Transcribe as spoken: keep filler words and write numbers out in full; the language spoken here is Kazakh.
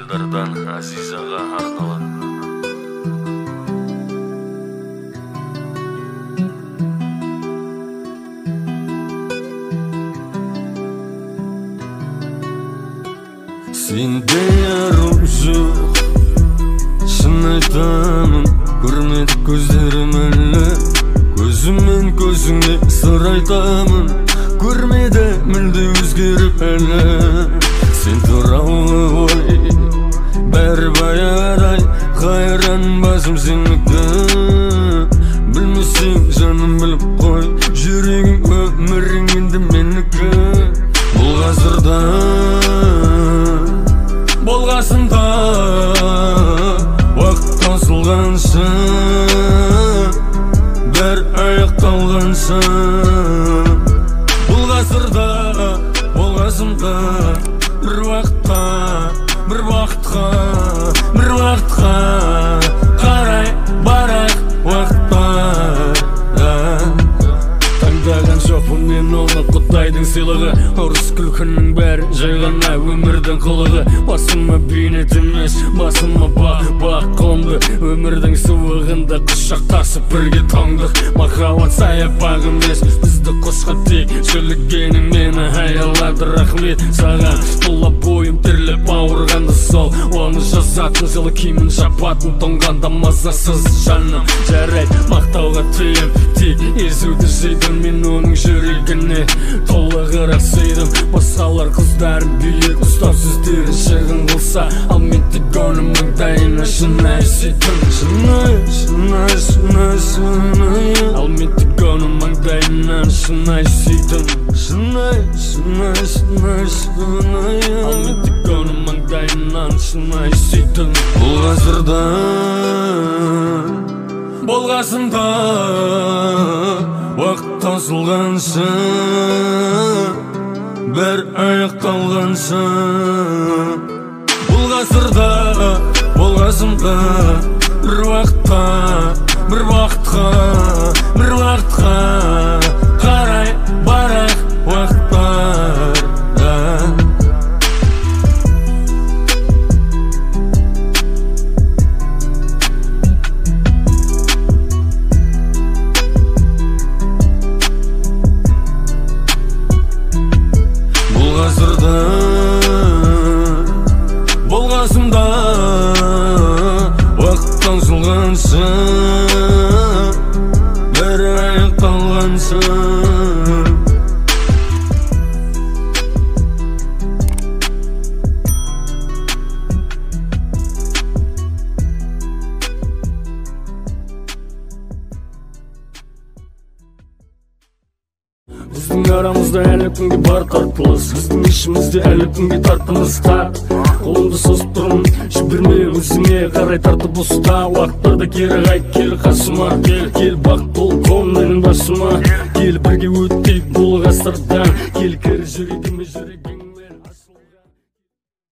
Айдардан Азизаға арналады. Сенде ярым жоқ, шын айтамын, көрмеді көздерім әлі. Көзіммен көзіңе сыр айтамын, көрмеді мүлде өзгеріп әлі. Сен туралы ой, бәрі баяғыдай, қайран басым сенікі. Білмесең жаным біліп қой, жүрегің өмірің енді менікі. Бұл ғасырда, бұл қасымда, уақыт таусылғанша, бәрі аяқталғанша. Бұл ғасырда, бұл қасымда, бір уақытқа, бір уақытқа, бір уақытқа қарай барайық уақытта. Таңдаған жоқпын мен оны Құдайдың сыйлығы, ұрыс күлкінің бәрі жай ғана өмірдің қылығы. Басыма бейнет емес, басыма бақ бақ қонды, өмірдің суығында құшақтасып бірге тоңдық. Махаббат саябақ емес, бізді қосқан тек сөйлегенің мені аялады. Рахмет саған, тұла бойым тіріліп ауырғанды сол, оны жазатын жылы киімін жапатын тоңғанда мазасыз жаным. Жарайды мақтауға тыйым, тек езуді жейдім мен оның жүрегіне толығырақ сыйдым. Басқалар қыздарын биік ұстап сөздерін шығын қылса, ал мен тек оның маңдайына шынай сүйдім. Шынай, шынай, шынай, шынай, ал мен тек оның маңдайынан шынай сүйдім. Шынай, шынай, шынай, шынай, ал мен тек оның маңдайынан шынай сүйдім. Бұл ғасырда, бұл қасымда, уақыт таусылғанша, бәрі аяқталғанша. Бұл ғасырда, бұл қасымда, бір уақытқа, бір уақытқа, бір уақытқа қарай барайық уақытта. Бұл ғасырда, бұл қасымда, уақыт таусылғанша, бәрі аяқталғанша. Біздің арамызда әлі күнге бар тартылыс, біздің ішімізде әлі күнге тартымыз тар. Қолымды созып тұрмын, жіберме өзіңе қарай тартып ұста. Уақыттарда кері қайт, кел қасыма, кел, кел бақ бұл қом менің басыма. Кел бірге өттейік бұл ғасырдан, кел кір жүрегіме жүрегің.